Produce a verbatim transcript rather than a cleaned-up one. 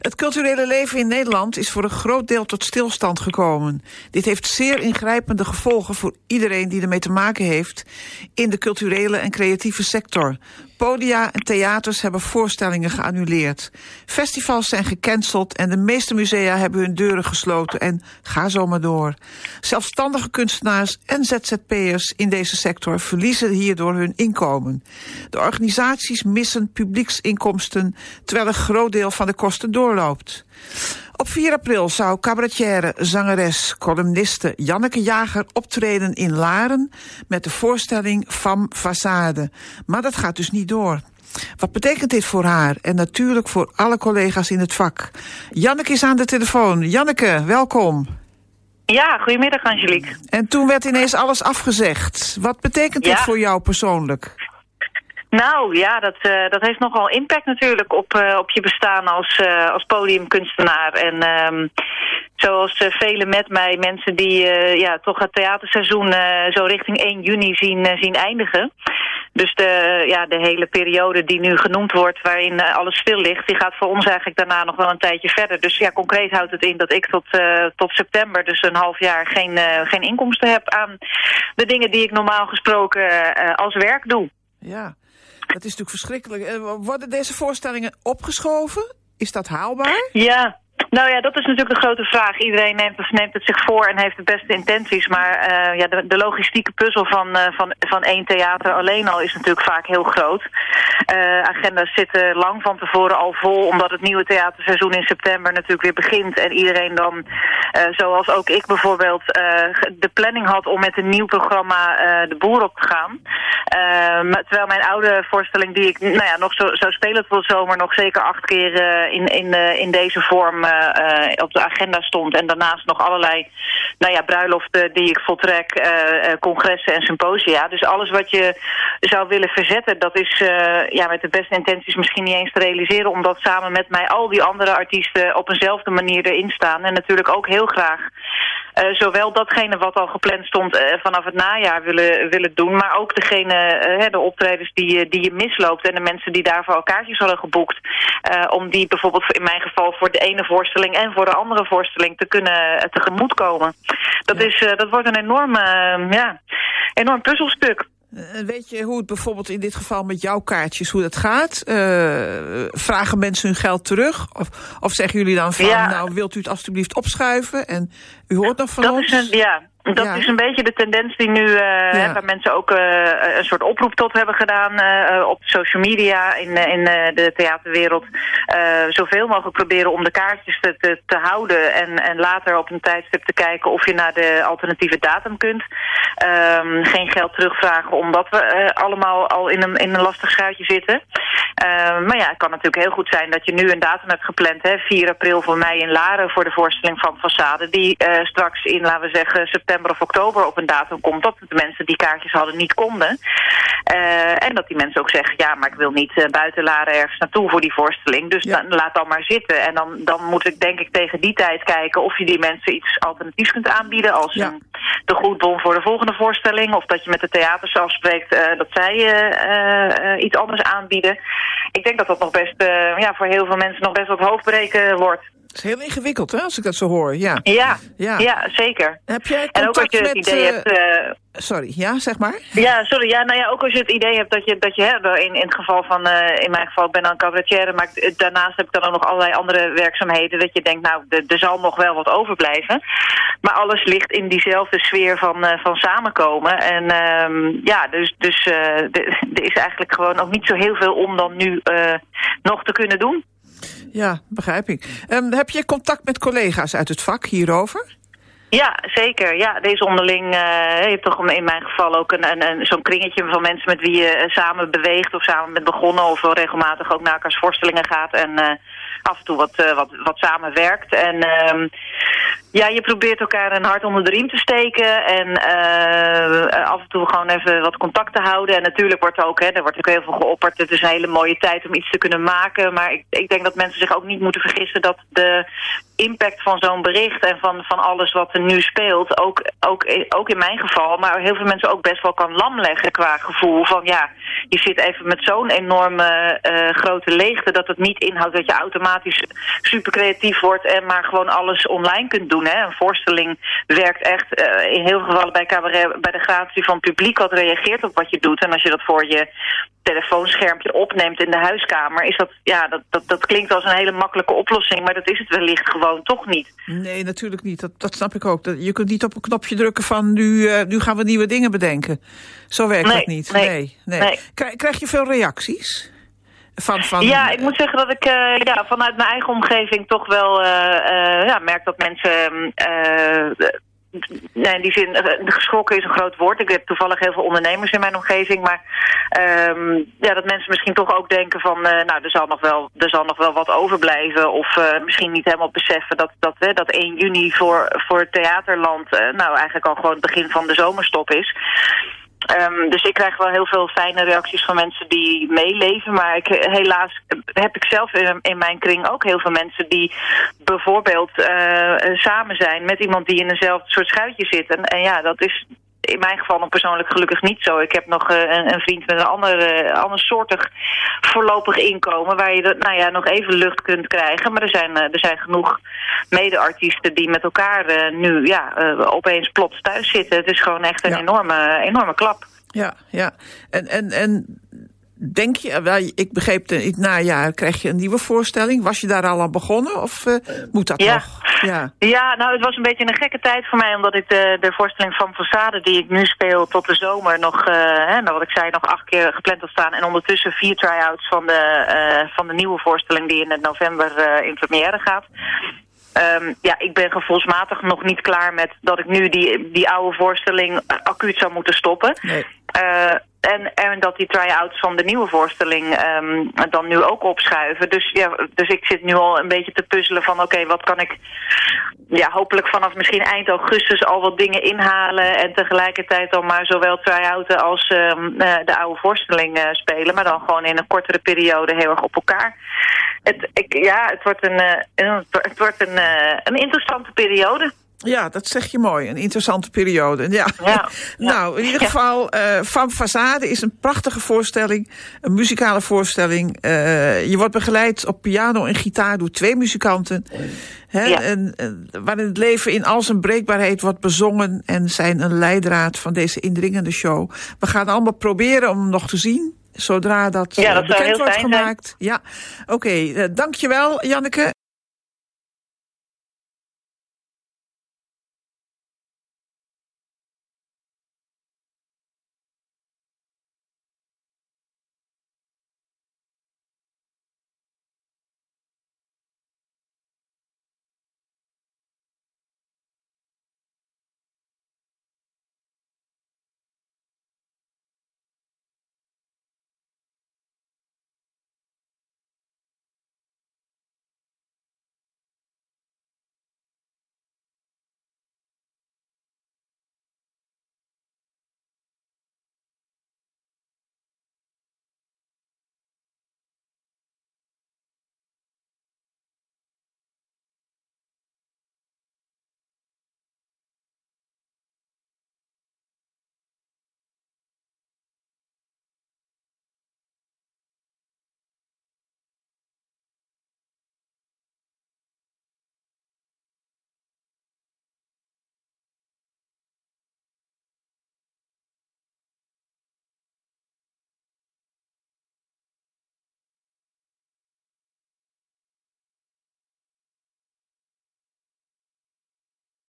Het culturele leven in Nederland is voor een groot deel tot stilstand gekomen. Dit heeft zeer ingrijpende gevolgen voor iedereen die ermee te maken heeft in de culturele en creatieve sector. Podia en theaters hebben voorstellingen geannuleerd. Festivals zijn gecanceld en de meeste musea hebben hun deuren gesloten en ga zo maar door. Zelfstandige kunstenaars en Z Z P'ers in deze sector verliezen hierdoor hun inkomen. De organisaties missen publieksinkomsten, terwijl een groot deel van de kosten doorloopt. Op vier april zou cabaretière, zangeres, columniste Janneke Jager optreden in Laren met de voorstelling Femme Façade. Maar dat gaat dus niet door. Wat betekent dit voor haar en natuurlijk voor alle collega's in het vak? Janneke is aan de telefoon. Janneke, welkom. Ja, goedemiddag Angelique. En toen werd ineens alles afgezegd. Wat betekent dit ja. voor jou persoonlijk? Nou ja, dat, uh, dat heeft nogal impact natuurlijk op, uh, op je bestaan als, uh, als podiumkunstenaar. En um, zoals uh, velen met mij, mensen die uh, ja, toch het theaterseizoen uh, zo richting één juni zien, uh, zien eindigen. Dus de, ja, de hele periode die nu genoemd wordt, waarin uh, alles stil ligt, die gaat voor ons eigenlijk daarna nog wel een tijdje verder. Dus ja, concreet houdt het in dat ik tot, uh, tot september, dus een half jaar, geen, uh, geen inkomsten heb aan de dingen die ik normaal gesproken uh, als werk doe. Ja. Dat is natuurlijk verschrikkelijk. Worden deze voorstellingen opgeschoven? Is dat haalbaar? Ja, nou ja, dat is natuurlijk de grote vraag. Iedereen neemt, neemt het zich voor en heeft de beste intenties. Maar uh, ja, de, de logistieke puzzel van, uh, van, van één theater alleen al is natuurlijk vaak heel groot. Uh, agenda's zitten lang van tevoren al vol, omdat het nieuwe theaterseizoen in september natuurlijk weer begint. En iedereen dan, uh, zoals ook ik bijvoorbeeld, uh, de planning had om met een nieuw programma uh, de boer op te gaan. Uh, terwijl mijn oude voorstelling die ik nou ja, nog zo, zou spelen tot de zomer nog zeker acht keer uh, in, in, uh, in deze vorm uh, uh, op de agenda stond. En daarnaast nog allerlei nou ja, bruiloften die ik voltrek, uh, uh, congressen en symposia. Dus alles wat je zou willen verzetten, dat is uh, ja, met de beste intenties misschien niet eens te realiseren. Omdat samen met mij al die andere artiesten op eenzelfde manier erin staan. En natuurlijk ook heel graag Uh, zowel datgene wat al gepland stond uh, vanaf het najaar willen, willen doen, maar ook degene, uh, de optredens die, die je misloopt en de mensen die daarvoor al kaartjes hadden geboekt, uh, om die bijvoorbeeld in mijn geval voor de ene voorstelling en voor de andere voorstelling te kunnen uh, tegemoetkomen. Dat, ja. is, uh, dat wordt een enorm, uh, ja, enorm puzzelstuk. Uh, weet je hoe het bijvoorbeeld in dit geval met jouw kaartjes, hoe dat gaat? Uh, vragen mensen hun geld terug? Of, of zeggen jullie dan van, ja. nou wilt u het alstublieft opschuiven en u hoort nog van dat ons? Is een, ja. Dat ja. is een beetje de tendens die nu, uh, ja. hè, waar mensen ook uh, een soort oproep tot hebben gedaan uh, op social media in, in uh, de theaterwereld. Uh, zoveel mogelijk proberen om de kaartjes te, te, te houden en, en later op een tijdstip te kijken of je naar de alternatieve datum kunt. Um, geen geld terugvragen omdat we uh, allemaal al in een, in een lastig schuitje zitten. Uh, maar ja, het kan natuurlijk heel goed zijn dat je nu een datum hebt gepland. Hè, vier april voor mij in Laren voor de voorstelling van Façade. Die uh, straks in, laten we zeggen, september of oktober op een datum komt. Dat de mensen die kaartjes hadden niet konden. Uh, en dat die mensen ook zeggen, ja, maar ik wil niet uh, buiten Laren ergens naartoe voor die voorstelling. Dus ja. dan, laat dan maar zitten. En dan, dan moet ik denk ik tegen die tijd kijken of je die mensen iets alternatiefs kunt aanbieden. Als ja. een tegoedbon voor de volgende voorstelling. Of dat je met de theaters afspreekt uh, dat zij uh, uh, iets anders aanbieden. Ik denk dat dat nog best, uh, ja, voor heel veel mensen nog best wat hoofdbreken wordt. Het is heel ingewikkeld, hè, als ik dat zo hoor. Ja, ja, ja. ja zeker. Heb jij en ook als je het met, idee uh, hebt... Uh, sorry, ja, zeg maar. Ja, sorry. Ja, nou ja, ook als je het idee hebt dat je, dat je hè, in, in het geval van, uh, in mijn geval, ik ben dan cabaretière, maar ik, daarnaast heb ik dan ook nog allerlei andere werkzaamheden, dat je denkt, nou, er zal nog wel wat overblijven. Maar alles ligt in diezelfde sfeer van, uh, van samenkomen. En um, ja, dus, dus uh, er is eigenlijk gewoon ook niet zo heel veel om dan nu uh, nog te kunnen doen. Ja, begrijp ik. Um, heb je contact met collega's uit het vak hierover? Ja, zeker. Ja, deze onderling, uh, je hebt toch in mijn geval ook een, een, een, zo'n kringetje van mensen met wie je uh, samen beweegt of samen bent begonnen of wel regelmatig ook naar elkaars voorstellingen gaat en uh, af en toe wat, uh, wat, wat samenwerkt. En um, Ja, je probeert elkaar een hart onder de riem te steken en uh, af en toe gewoon even wat contact te houden. En natuurlijk wordt ook, hè, er wordt ook heel veel geopperd. Het is een hele mooie tijd om iets te kunnen maken. Maar ik, ik denk dat mensen zich ook niet moeten vergissen dat de impact van zo'n bericht en van, van alles wat er nu speelt, ook, ook, ook in mijn geval, maar heel veel mensen ook best wel kan lamleggen qua gevoel van ja, je zit even met zo'n enorme uh, grote leegte dat het niet inhoudt dat je automatisch super creatief wordt en maar gewoon alles online kunt doen. Hè. Een voorstelling werkt echt uh, in heel veel gevallen bij cabaret, bij de gratie van het publiek wat reageert op wat je doet. En als je dat voor je telefoonschermpje opneemt in de huiskamer, is dat, ja, dat, dat, dat klinkt als een hele makkelijke oplossing, maar dat is het wellicht gewoon toch niet. Nee, natuurlijk niet. Dat, dat snap ik ook. Je kunt niet op een knopje drukken van nu, uh, nu gaan we nieuwe dingen bedenken. Zo werkt nee, dat niet. Nee, nee, nee. nee. Krijg, krijg je veel reacties? Van, van, ja, ik moet zeggen dat ik uh, ja, vanuit mijn eigen omgeving toch wel uh, uh, ja, merk dat mensen Uh, Nee, in die zin, geschrokken is een groot woord. Ik heb toevallig heel veel ondernemers in mijn omgeving. Maar um, ja, dat mensen misschien toch ook denken van Uh, nou, er zal nog wel, er zal nog wel wat overblijven. Of uh, misschien niet helemaal beseffen dat, dat, uh, dat één juni voor, voor het theaterland Uh, nou, eigenlijk al gewoon het begin van de zomerstop is. Um, dus ik krijg wel heel veel fijne reacties van mensen die meeleven. Maar ik, helaas heb ik zelf in, in mijn kring ook heel veel mensen die bijvoorbeeld uh, samen zijn met iemand die in eenzelfde soort schuitje zit. En, en ja, dat is in mijn geval nog persoonlijk gelukkig niet zo. Ik heb nog uh, een, een vriend met een ander, uh, ander soortig voorlopig inkomen waar je de, nou ja, nog even lucht kunt krijgen. Maar er zijn, uh, er zijn genoeg mede-artiesten die met elkaar uh, nu ja, uh, opeens plots thuis zitten. Het is gewoon echt een ja. enorme, enorme klap. Ja, ja. En, en, en denk je, ik begreep, in het najaar krijg je een nieuwe voorstelling. Was je daar al aan begonnen of uh, moet dat ja. nog? Ja. ja, nou het was een beetje een gekke tijd voor mij, omdat ik de, de voorstelling van Façade die ik nu speel tot de zomer nog, uh, hè, nou wat ik zei, nog acht keer gepland had staan. En ondertussen vier try-outs van de, uh, van de nieuwe voorstelling die in november uh, in première gaat. Um, ja, ik ben gevoelsmatig nog niet klaar met dat ik nu die, die oude voorstelling acuut zou moeten stoppen. Nee. Uh, en, en dat die try-outs van de nieuwe voorstelling um, dan nu ook opschuiven. Dus ja, dus ik zit nu al een beetje te puzzelen van oké, okay, wat kan ik ja, hopelijk vanaf misschien eind augustus al wat dingen inhalen. En tegelijkertijd dan maar zowel try-outen als um, uh, de oude voorstelling uh, spelen. Maar dan gewoon in een kortere periode heel erg op elkaar. Het, ik, ja, het wordt een, uh, een, het wordt een, uh, een interessante periode. Ja, dat zeg je mooi. Een interessante periode. Ja. Ja, nou, in ieder geval, uh, Van Façade is een prachtige voorstelling. Een muzikale voorstelling. Uh, je wordt begeleid op piano en gitaar door twee muzikanten. Hè, ja. en, en, waarin het leven in al zijn breekbaarheid wordt bezongen. En zijn een leidraad van deze indringende show. We gaan allemaal proberen om hem nog te zien. Zodra dat, ja, dat bekend wordt fijn gemaakt. Zijn. Ja, oké. Okay, uh, dankjewel, Janneke.